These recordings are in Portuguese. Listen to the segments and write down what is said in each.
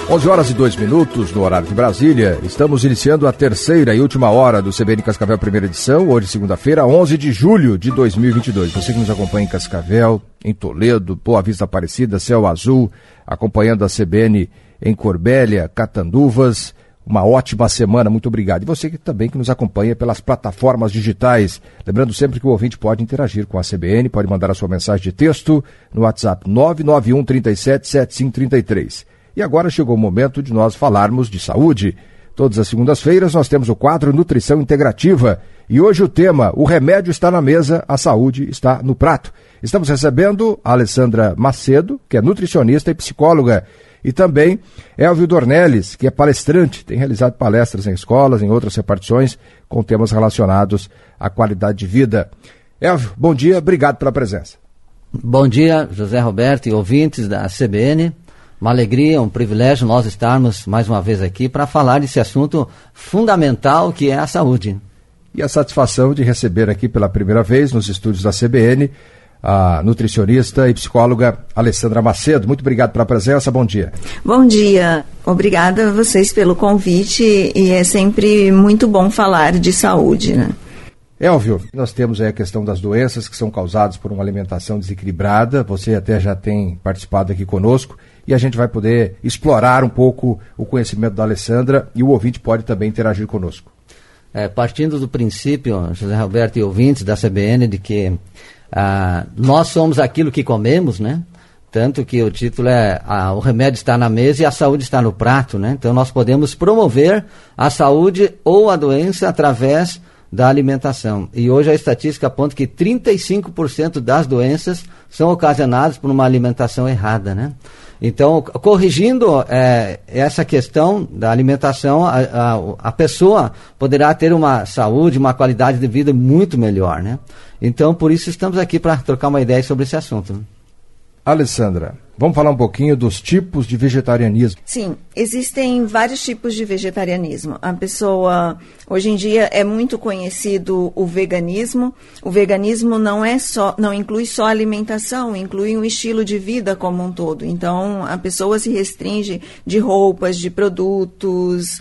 11h02 no horário de Brasília. Estamos iniciando a terceira e última hora do CBN Cascavel, primeira edição, hoje segunda-feira, 11 de julho de 2022. Você que nos acompanha em Cascavel, em Toledo, Boa Vista Aparecida, Céu Azul, acompanhando a CBN em Corbélia, Catanduvas, uma ótima semana, muito obrigado. E você que também que nos acompanha pelas plataformas digitais. Lembrando sempre que o ouvinte pode interagir com a CBN, pode mandar a sua mensagem de texto no WhatsApp 991 37 7533. E agora chegou o momento de nós falarmos de saúde. Todas as segundas-feiras nós temos o quadro Nutrição Integrativa. E hoje o tema, o remédio está na mesa, a saúde está no prato. Estamos recebendo a Alessandra Macedo, que é nutricionista e psicóloga. E também Elvio Dornelles, que é palestrante, tem realizado palestras em escolas, em outras repartições, com temas relacionados à qualidade de vida. Elvio, bom dia, obrigado pela presença. Bom dia, José Roberto e ouvintes da CBN. Uma alegria, um privilégio nós estarmos mais uma vez aqui para falar desse assunto fundamental que é a saúde. E a satisfação de receber aqui pela primeira vez nos estúdios da CBN a nutricionista e psicóloga Alessandra Macedo. Muito obrigado pela presença, bom dia. Bom dia, obrigada a vocês pelo convite e é sempre muito bom falar de saúde, né? Elvio, nós temos aí a questão das doenças que são causadas por uma alimentação desequilibrada, você até já tem participado aqui conosco e a gente vai poder explorar um pouco o conhecimento da Alessandra e o ouvinte pode também interagir conosco. Partindo do princípio, José Roberto e ouvintes da CBN, de que nós somos aquilo que comemos, né? Tanto que o título é o remédio está na mesa e a saúde está no prato, né? Então nós podemos promover a saúde ou a doença através da alimentação. E hoje a estatística aponta que 35% das doenças são ocasionadas por uma alimentação errada, né? Então, corrigindo essa questão da alimentação, a pessoa poderá ter uma saúde, uma qualidade de vida muito melhor, né? Então, por isso estamos aqui para trocar uma ideia sobre esse assunto. Alessandra, vamos falar um pouquinho dos tipos de vegetarianismo. Sim, existem vários tipos de vegetarianismo. A pessoa, hoje em dia, é muito conhecido o veganismo. O veganismo não inclui só alimentação, inclui um estilo de vida como um todo. Então, a pessoa se restringe de roupas, de produtos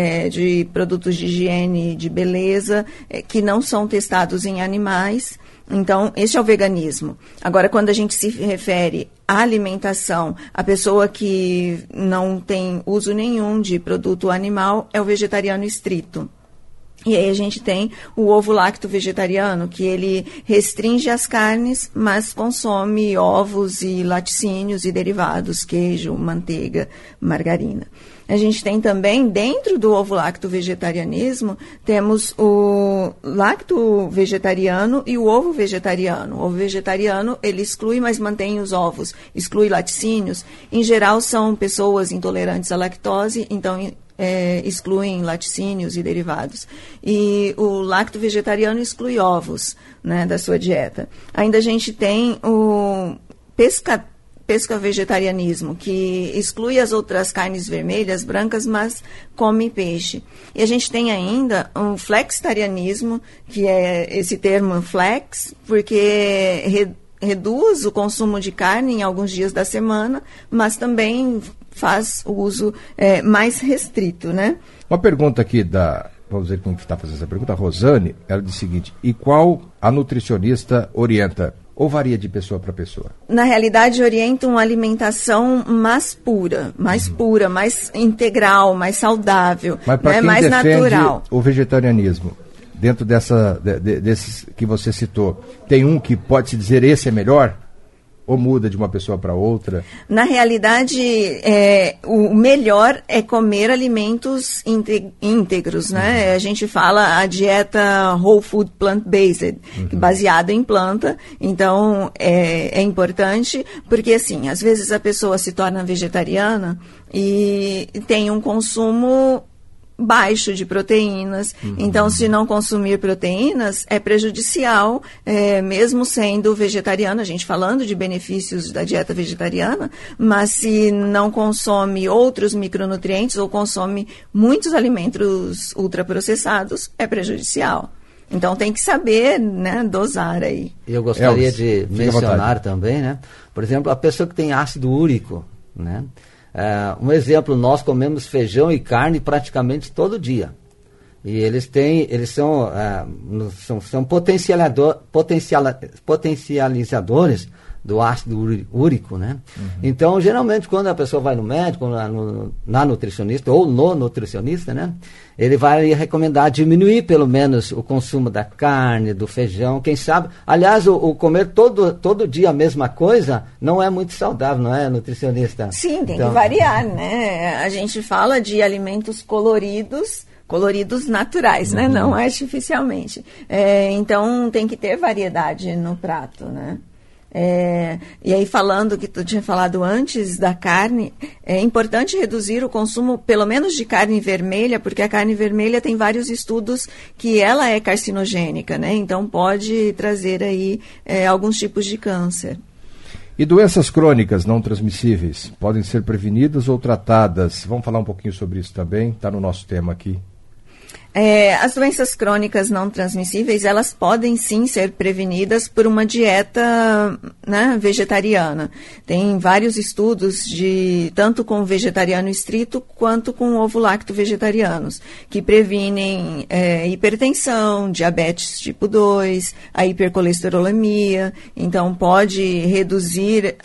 de higiene, de beleza, que não são testados em animais. Então, este é o veganismo. Agora, quando a gente se refere à alimentação, a pessoa que não tem uso nenhum de produto animal é o vegetariano estrito. E aí a gente tem o ovo-lacto vegetariano, que ele restringe as carnes, mas consome ovos e laticínios e derivados, queijo, manteiga, margarina. A gente tem também, dentro do ovo-lacto vegetarianismo, temos o lacto vegetariano e o ovo vegetariano. O ovo vegetariano, ele exclui, mas mantém os ovos, exclui laticínios. Em geral, são pessoas intolerantes à lactose, então excluem laticínios e derivados. E o lacto vegetariano exclui ovos, né, da sua dieta. Ainda a gente tem o pesca-vegetarianismo, que exclui as outras carnes vermelhas, brancas, mas come peixe. E a gente tem ainda um flexitarianismo, que é esse termo flex, porque reduz o consumo de carne em alguns dias da semana, mas também faz o uso mais restrito, né? Uma pergunta aqui vamos ver quem está fazendo essa pergunta, a Rosane, ela diz o seguinte: e qual a nutricionista orienta? Ou varia de pessoa para pessoa? Na realidade, orienta uma alimentação mais pura, mais integral, mais saudável, mas para quem mais defende natural. O vegetarianismo, dentro desses que você citou, tem um que pode se dizer esse é melhor? Ou muda de uma pessoa para outra? Na realidade, o melhor é comer alimentos íntegros, né? A gente fala a dieta whole food plant-based, baseada em planta. Então, é importante, porque assim, às vezes a pessoa se torna vegetariana e tem um consumo baixo de proteínas. Então, se não consumir proteínas, é prejudicial, mesmo sendo vegetariano, a gente falando de benefícios da dieta vegetariana, mas se não consome outros micronutrientes ou consome muitos alimentos ultraprocessados, é prejudicial. Então tem que saber, né, dosar aí. Eu gostaria de mencionar também, né? Por exemplo, a pessoa que tem ácido úrico, né? Um exemplo, nós comemos feijão e carne praticamente todo dia. E eles são potencializadores do ácido úrico, né? Então, geralmente, quando a pessoa vai no médico, na nutricionista ou no nutricionista, né? Ele vai recomendar diminuir pelo menos o consumo da carne, do feijão, quem sabe. Aliás, o comer todo dia a mesma coisa não é muito saudável, não é, nutricionista? Sim, tem que variar, né? A gente fala de alimentos coloridos naturais, né? Não artificialmente. Então, tem que ter variedade no prato, né? E aí, falando que tu tinha falado antes da carne, é importante reduzir o consumo, pelo menos de carne vermelha, porque a carne vermelha tem vários estudos que ela é carcinogênica, né? Então, pode trazer aí alguns tipos de câncer. E doenças crônicas não transmissíveis podem ser prevenidas ou tratadas? Vamos falar um pouquinho sobre isso também, está no nosso tema aqui. As doenças crônicas não transmissíveis, elas podem sim ser prevenidas por uma dieta, né, vegetariana. Tem vários estudos tanto com vegetariano estrito quanto com ovo-lacto vegetarianos, que previnem hipertensão, diabetes tipo 2, a hipercolesterolemia. Então, pode reduzir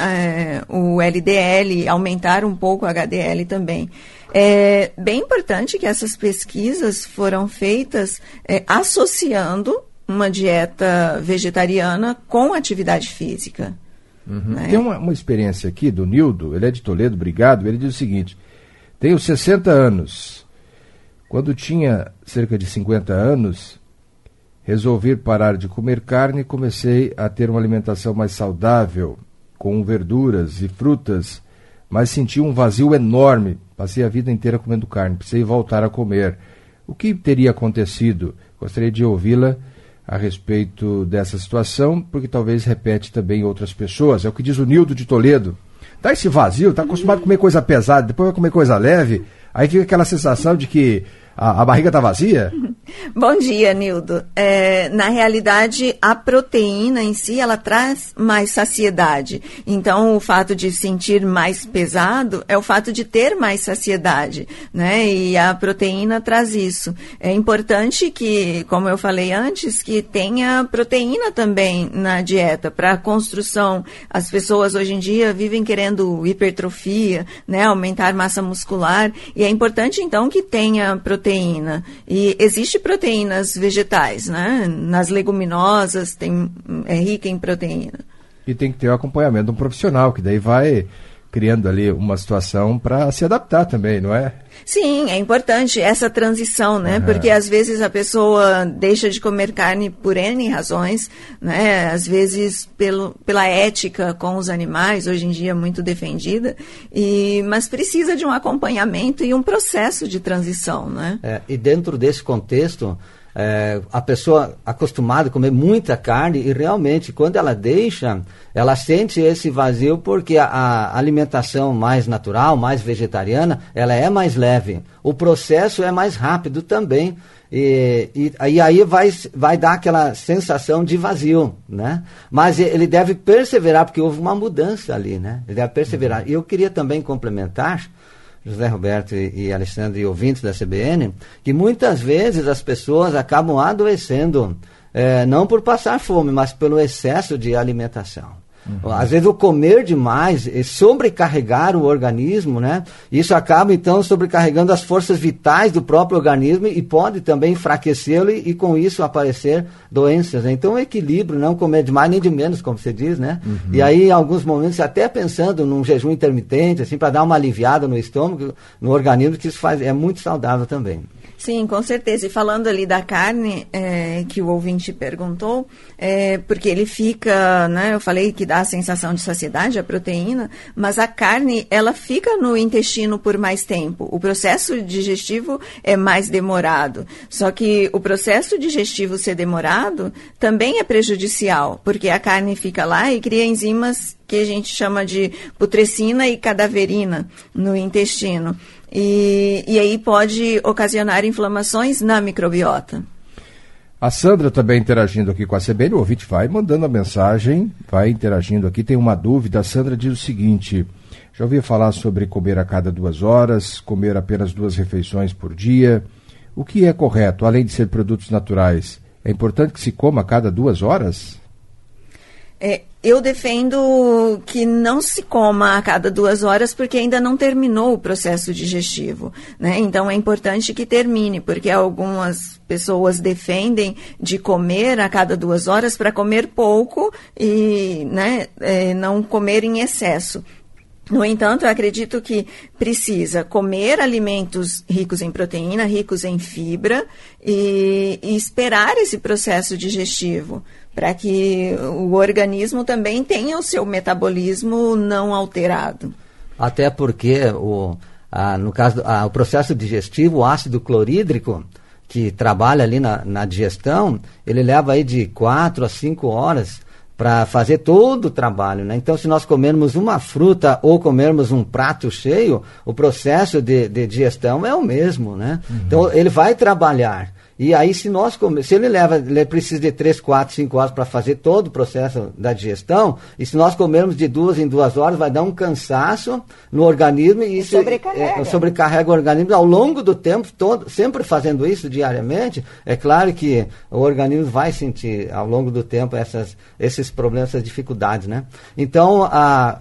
o LDL, aumentar um pouco o HDL também. É bem importante que essas pesquisas foram feitas associando uma dieta vegetariana com atividade física. Né? Tem uma experiência aqui do Nildo, ele é de Toledo, obrigado, ele diz o seguinte: tenho 60 anos. Quando tinha cerca de 50 anos, resolvi parar de comer carne e comecei a ter uma alimentação mais saudável, com verduras e frutas, mas senti um vazio enorme. Passei a vida inteira comendo carne, precisei voltar a comer. O que teria acontecido? Gostaria de ouvi-la a respeito dessa situação, porque talvez repete também outras pessoas. É o que diz o Nildo de Toledo. Dá esse vazio, está acostumado a comer coisa pesada, depois vai comer coisa leve, aí fica aquela sensação de que a barriga está vazia? Bom dia, Nildo. Na realidade, a proteína em si, ela traz mais saciedade. Então, o fato de sentir mais pesado é o fato de ter mais saciedade, né? E a proteína traz isso. É importante que, como eu falei antes, que tenha proteína também na dieta para construção. As pessoas hoje em dia vivem querendo hipertrofia, né? Aumentar massa muscular. E é importante, então, que tenha proteína. E existe proteínas vegetais, né? Nas leguminosas é rica em proteína. E tem que ter o acompanhamento de um profissional, que daí vai criando ali uma situação para se adaptar também, não é? Sim, é importante essa transição, né? Porque às vezes a pessoa deixa de comer carne por N razões, né? Às vezes pela ética com os animais, hoje em dia muito defendida, mas precisa de um acompanhamento e um processo de transição, né? E dentro desse contexto, a pessoa acostumada a comer muita carne e realmente quando ela deixa, ela sente esse vazio porque a alimentação mais natural, mais vegetariana, ela é mais leve. O processo é mais rápido também e aí vai dar aquela sensação de vazio, né? Mas ele deve perseverar porque houve uma mudança ali, né? Ele deve perseverar. E eu queria também complementar, José Roberto e Alexandre, e ouvintes da CBN, que muitas vezes as pessoas acabam adoecendo, não por passar fome, mas pelo excesso de alimentação. Às vezes o comer demais e sobrecarregar o organismo, né? Isso acaba então sobrecarregando as forças vitais do próprio organismo e pode também enfraquecê-lo e com isso aparecer doenças. Então o equilíbrio, não comer demais nem de menos, como você diz, né? E aí em alguns momentos até pensando num jejum intermitente, assim, para dar uma aliviada no estômago, no organismo, que isso é muito saudável também. Sim, com certeza. E falando ali da carne, que o ouvinte perguntou, porque ele fica, né, eu falei que dá a sensação de saciedade, a proteína, mas a carne, ela fica no intestino por mais tempo. O processo digestivo é mais demorado. Só que o processo digestivo ser demorado também é prejudicial, porque a carne fica lá e cria enzimas que a gente chama de putrescina e cadaverina no intestino. E aí pode ocasionar inflamações na microbiota. A Sandra também interagindo aqui com a CBN, o ouvinte vai mandando a mensagem, vai interagindo aqui, tem uma dúvida. A Sandra diz o seguinte: Já ouvi falar sobre comer a cada 2 horas, comer apenas 2 refeições por dia. O que é correto, além de ser produtos naturais? É importante que se coma a cada 2 horas? Eu defendo que não se coma a cada 2 horas porque ainda não terminou o processo digestivo, né? Então é importante que termine, porque algumas pessoas defendem de comer a cada 2 horas para comer pouco e, né, não comer em excesso. No entanto, eu acredito que precisa comer alimentos ricos em proteína, ricos em fibra e esperar esse processo digestivo para que o organismo também tenha o seu metabolismo não alterado. Até porque, no caso, o processo digestivo, o ácido clorídrico, que trabalha ali na digestão, ele leva aí de 4 a 5 horas para fazer todo o trabalho, né? Então, se nós comermos uma fruta ou comermos um prato cheio, o processo de digestão é o mesmo, né? Uhum. Então, ele vai trabalhar. E aí, se ele precisa de 3, 4, 5 horas para fazer todo o processo da digestão, e se nós comermos de 2 em 2 horas, vai dar um cansaço no organismo e isso sobrecarrega o organismo ao longo do tempo todo, sempre fazendo isso diariamente. É claro que o organismo vai sentir ao longo do tempo esses problemas, essas dificuldades, né? Então,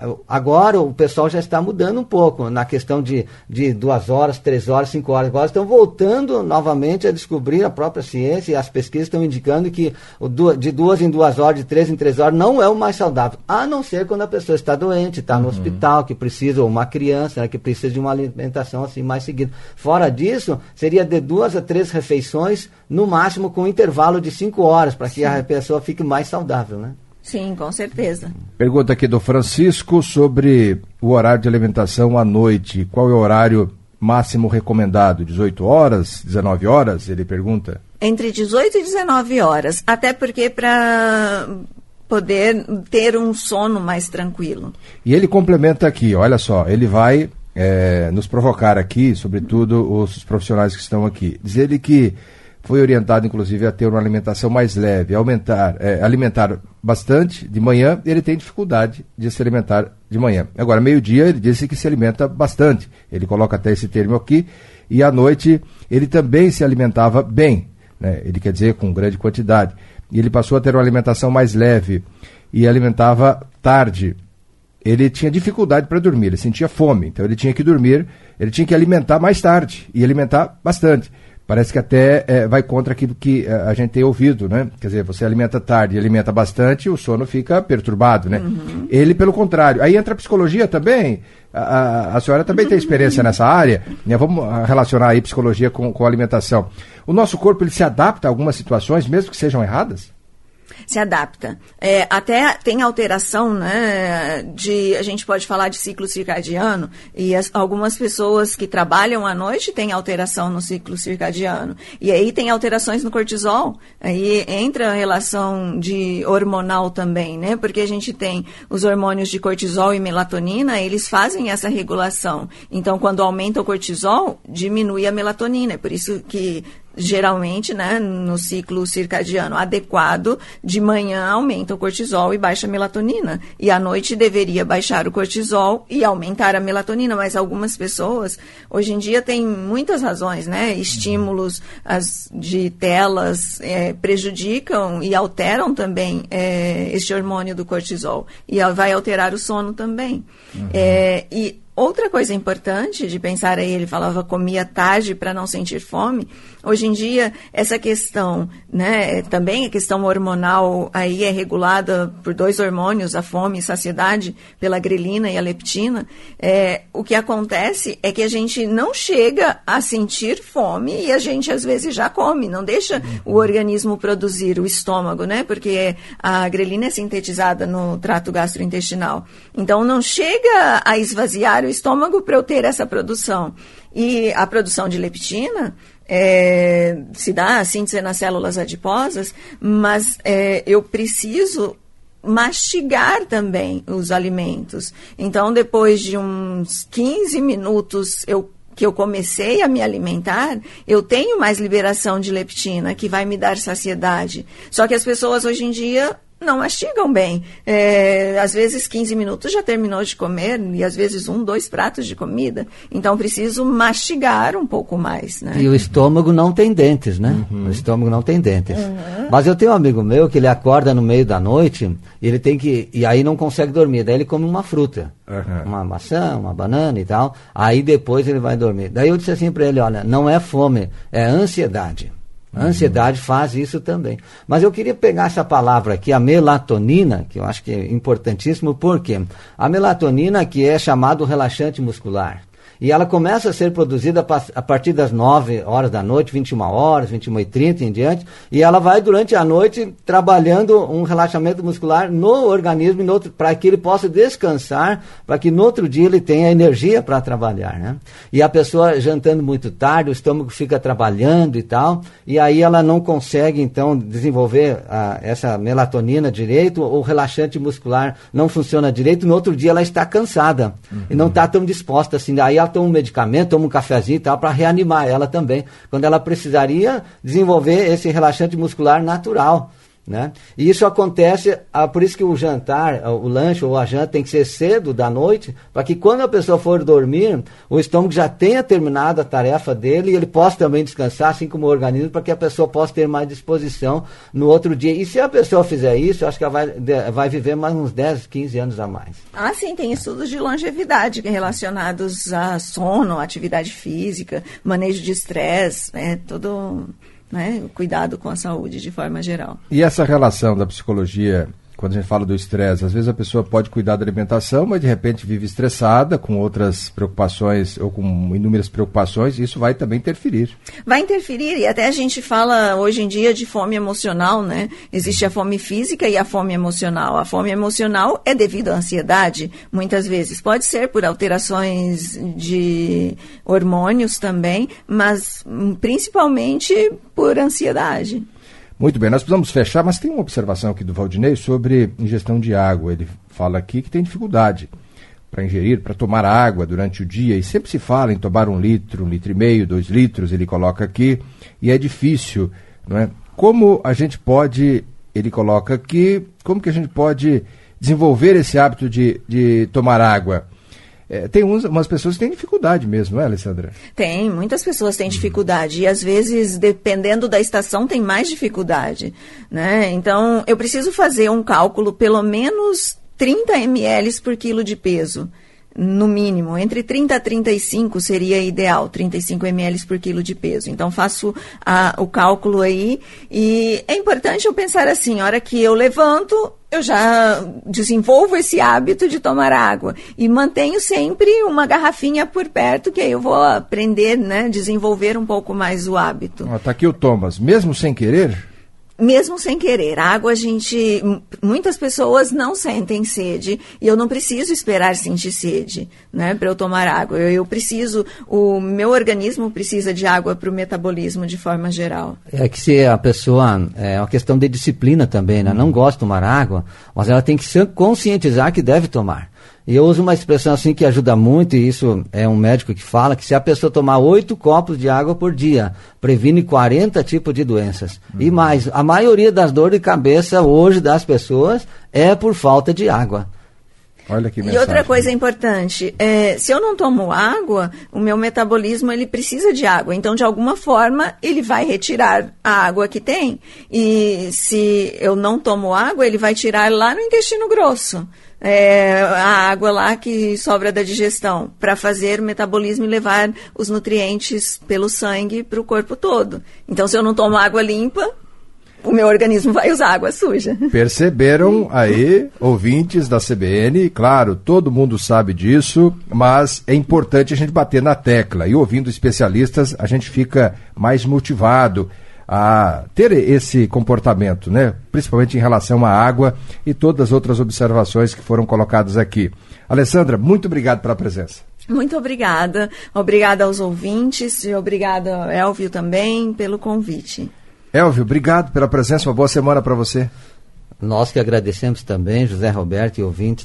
agora o pessoal já está mudando um pouco na questão de 2 horas, 3 horas, 5 horas. Agora estão voltando novamente a descobrir a própria ciência, e as pesquisas estão indicando que de 2 em 2 horas, de 3 em 3 horas, não é o mais saudável, a não ser quando a pessoa está doente, está no hospital, que precisa, ou uma criança, né, que precisa de uma alimentação assim mais seguida. Fora disso, seria de 2 a 3 refeições, no máximo com um intervalo de 5 horas, para que a pessoa fique mais saudável, né? Sim, com certeza. Pergunta aqui do Francisco sobre o horário de alimentação à noite. Qual é o horário máximo recomendado? 18 horas, 19 horas, ele pergunta? Entre 18 e 19 horas, até porque para poder ter um sono mais tranquilo. E ele complementa aqui, olha só, ele vai nos provocar aqui, sobretudo os profissionais que estão aqui. Diz ele que foi orientado, inclusive, a ter uma alimentação mais leve, alimentar bastante de manhã. Ele tem dificuldade de se alimentar de manhã. Agora, meio-dia, ele disse que se alimenta bastante. Ele coloca até esse termo aqui. E à noite, ele também se alimentava bem, né? Ele quer dizer, com grande quantidade. E ele passou a ter uma alimentação mais leve e alimentava tarde. Ele tinha dificuldade para dormir, ele sentia fome. Então, ele tinha que dormir, ele tinha que alimentar mais tarde e alimentar bastante. Parece que até vai contra aquilo que a gente tem ouvido, né? Quer dizer, você alimenta tarde e alimenta bastante, o sono fica perturbado, né? Uhum. Ele, pelo contrário. Aí entra a psicologia também. A senhora também tem experiência nessa área, né? Vamos relacionar aí psicologia com alimentação. O nosso corpo, ele se adapta a algumas situações, mesmo que sejam erradas? Se adapta. Até tem alteração, né, a gente pode falar de ciclo circadiano, e algumas pessoas que trabalham à noite têm alteração no ciclo circadiano. E aí tem alterações no cortisol, aí entra a relação de hormonal também, né, porque a gente tem os hormônios de cortisol e melatonina, eles fazem essa regulação. Então, quando aumenta o cortisol, diminui a melatonina. É por isso que geralmente, né, no ciclo circadiano adequado, de manhã aumenta o cortisol e baixa a melatonina. E à noite deveria baixar o cortisol e aumentar a melatonina. Mas algumas pessoas, hoje em dia, têm muitas razões, né? Estímulos de telas prejudicam e alteram também este hormônio do cortisol. E vai alterar o sono também. Uhum. E outra coisa importante de pensar aí, ele falava comia tarde para não sentir fome. Hoje em dia, essa questão, né, também a questão hormonal aí é regulada por 2 hormônios, a fome e saciedade, pela grelina e a leptina. O que acontece é que a gente não chega a sentir fome e a gente às vezes já come, não deixa o organismo produzir, o estômago, né, porque a grelina é sintetizada no trato gastrointestinal. Então, não chega a esvaziar o estômago para eu ter essa produção. E a produção de leptina se dá a síntese nas células adiposas, mas eu preciso mastigar também os alimentos. Então, depois de uns 15 minutos que eu comecei a me alimentar, eu tenho mais liberação de leptina, que vai me dar saciedade. Só que as pessoas hoje em dia não mastigam bem. Às vezes 15 minutos já terminou de comer e às vezes 1, 2 pratos de comida. Então preciso mastigar um pouco mais, né? E o estômago não tem dentes, né? O estômago não tem dentes. Mas eu tenho um amigo meu que ele acorda no meio da noite e aí não consegue dormir. Daí ele come uma fruta, uma maçã, uma banana e tal. Aí depois ele vai dormir. Daí eu disse assim para ele, olha, não é fome, é ansiedade. A ansiedade faz isso também. Mas eu queria pegar essa palavra aqui, a melatonina, que eu acho que é importantíssimo, porque a melatonina que é chamado relaxante muscular. E ela começa a ser produzida a partir das 9 horas da noite, 21 horas, 21h30 em diante, e ela vai durante a noite trabalhando um relaxamento muscular no organismo para que ele possa descansar, para que no outro dia ele tenha energia para trabalhar, né? E a pessoa jantando muito tarde, o estômago fica trabalhando e tal, e aí ela não consegue então desenvolver essa melatonina direito, o relaxante muscular não funciona direito, no outro dia ela está cansada e não está tão disposta assim, aí ela toma um medicamento, toma um cafezinho e tal, para reanimar ela também, quando ela precisaria desenvolver esse relaxante muscular natural, né? E isso acontece, por isso que o jantar, o lanche ou a janta tem que ser cedo da noite, para que quando a pessoa for dormir, o estômago já tenha terminado a tarefa dele e ele possa também descansar, assim como o organismo, para que a pessoa possa ter mais disposição no outro dia. E se a pessoa fizer isso, eu acho que ela vai viver mais uns 10, 15 anos a mais. Ah, sim, tem estudos de longevidade relacionados a sono, atividade física, manejo de estresse, todo... né, cuidado com a saúde de forma geral. E essa relação da psicologia, quando a gente fala do estresse, às vezes a pessoa pode cuidar da alimentação, mas de repente vive estressada, com outras preocupações ou com inúmeras preocupações, e isso vai também interferir. Vai interferir, e até a gente fala hoje em dia de fome emocional, né? Existe a fome física e a fome emocional. A fome emocional é devido à ansiedade, muitas vezes. Pode ser por alterações de hormônios também, mas principalmente por ansiedade. Muito bem, nós precisamos fechar, mas tem uma observação aqui do Valdinei sobre ingestão de água. Ele fala aqui que tem dificuldade para ingerir, para tomar água durante o dia, e sempre se fala em tomar 1 litro, 1,5 litros, 2 litros, ele coloca aqui, e é difícil, não é? Como a gente pode, ele coloca aqui, como que a gente pode desenvolver esse hábito de tomar água? Tem umas pessoas que têm dificuldade mesmo, não é, Alessandra? Tem, muitas pessoas têm dificuldade e às vezes, dependendo da estação, tem mais dificuldade, né? Então, eu preciso fazer um cálculo, pelo menos 30 ml por quilo de peso, no mínimo. Entre 30 a 35 seria ideal, 35 ml por quilo de peso. Então, faço o cálculo aí e é importante eu pensar assim, a hora que eu levanto, eu já desenvolvo esse hábito de tomar água e mantenho sempre uma garrafinha por perto, que aí eu vou aprender, né, desenvolver um pouco mais o hábito. Tá aqui o Thomas, mesmo sem querer? Mesmo sem querer. A água, muitas pessoas não sentem sede e eu não preciso esperar sentir sede, né, para eu tomar água. O meu organismo precisa de água para o metabolismo de forma geral. É que se a pessoa, é uma questão de disciplina também, né, não gosta de tomar água, mas ela tem que se conscientizar que deve tomar. E eu uso uma expressão assim que ajuda muito, e isso é um médico que fala, que se a pessoa tomar 8 copos de água por dia, previne 40 tipos de doenças. E mais, a maioria das dores de cabeça hoje das pessoas é por falta de água. Olha que mensagem. E outra coisa importante, se eu não tomo água, o meu metabolismo ele precisa de água. Então, de alguma forma, ele vai retirar a água que tem. E se eu não tomo água, ele vai tirar lá no intestino grosso. A água lá que sobra da digestão, para fazer o metabolismo e levar os nutrientes pelo sangue para o corpo todo. Então, se eu não tomo água limpa, o meu organismo vai usar água suja. Perceberam aí, ouvintes da CBN, claro, todo mundo sabe disso, mas é importante a gente bater na tecla. E ouvindo especialistas, a gente fica mais motivado a ter esse comportamento, né? Principalmente em relação à água e todas as outras observações que foram colocadas aqui. Alessandra, muito obrigado pela presença. Muito obrigada. Obrigada aos ouvintes e obrigada ao Elvio também pelo convite. Elvio, obrigado pela presença, uma boa semana para você. Nós que agradecemos também, José Roberto e ouvintes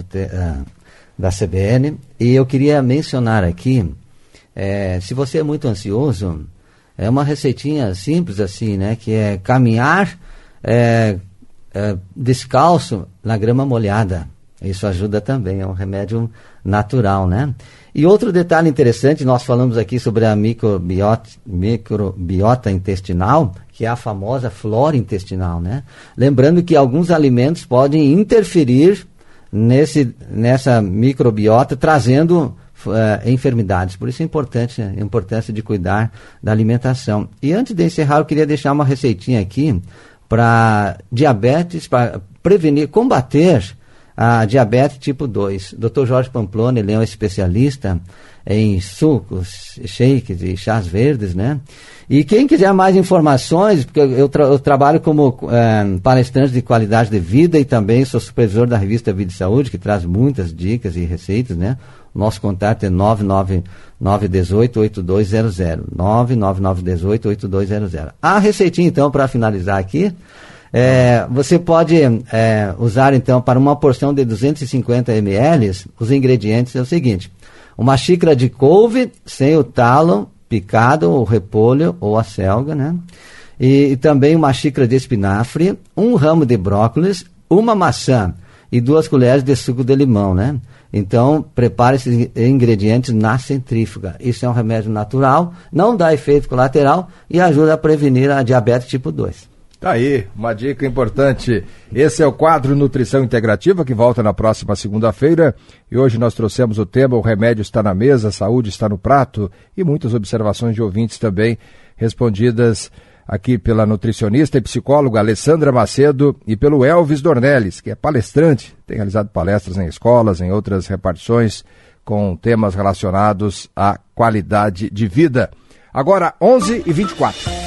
da CBN. E eu queria mencionar aqui, se você é muito ansioso, é uma receitinha simples assim, né? Que é caminhar descalço na grama molhada. Isso ajuda também, é um remédio natural, né? E outro detalhe interessante, nós falamos aqui sobre a microbiota intestinal, que é a famosa flora intestinal, né? Lembrando que alguns alimentos podem interferir nessa microbiota, trazendo enfermidades. Por isso é importante, a importância de cuidar da alimentação. E antes de encerrar, eu queria deixar uma receitinha aqui para diabetes, para prevenir, combater a diabetes tipo 2. Dr. Jorge Pamplona, ele é um especialista em sucos, shakes e chás verdes, né? E quem quiser mais informações, porque eu trabalho como palestrante de qualidade de vida e também sou supervisor da revista Vida e Saúde, que traz muitas dicas e receitas, né? Nosso contato é 99918-8200. 99918-8200. A receitinha, então, para finalizar aqui, você pode usar, então, para uma porção de 250 ml, os ingredientes é o seguinte: uma xícara de couve sem o talo, picado, o repolho ou a selga, né? E também uma xícara de espinafre, um ramo de brócolis, uma maçã e 2 colheres de suco de limão, né? Então, prepare esses ingredientes na centrífuga. Isso é um remédio natural, não dá efeito colateral e ajuda a prevenir a diabetes tipo 2. Tá aí, uma dica importante. Esse é o quadro Nutrição Integrativa, que volta na próxima segunda-feira. E hoje nós trouxemos o tema: o remédio está na mesa, a saúde está no prato. E muitas observações de ouvintes também, respondidas aqui pela nutricionista e psicóloga Alessandra Macedo e pelo Elvis Dornelles, que é palestrante, tem realizado palestras em escolas, em outras repartições, com temas relacionados à qualidade de vida. Agora, 11h24.